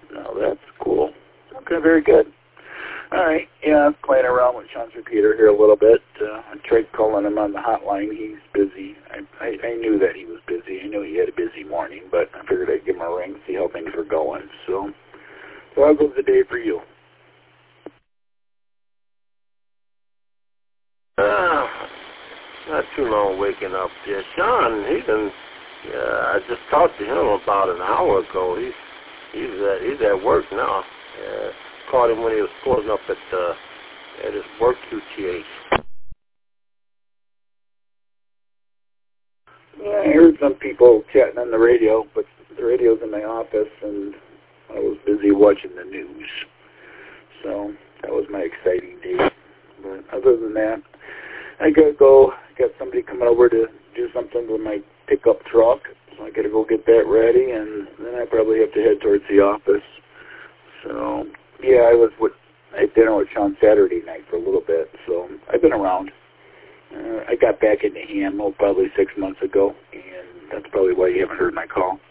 No, that's cool. Okay, very good. All right, yeah, I'm playing around with Sean's repeater here a little bit. I tried calling him on the hotline. He's busy. I knew that he was busy. I knew he had a busy morning, but I figured I'd give him a ring, see how things were going. So how goes the day for you? Not too long waking up yet. Sean, I just talked to him about an hour ago. He's at work now. Caught him when he was pulling up at his work QTH. Yeah, I heard some people chatting on the radio, but the radio's in my office, and I was busy watching the news. So that was my exciting day. But other than that, I gotta go. Got somebody coming over to do something with my pickup truck, so I gotta go get that ready, and then I probably have to head towards the office. So yeah, I had dinner with Sean Saturday night for a little bit, so I've been around. I got back into Hamo probably 6 months ago, and that's probably why you haven't heard my call.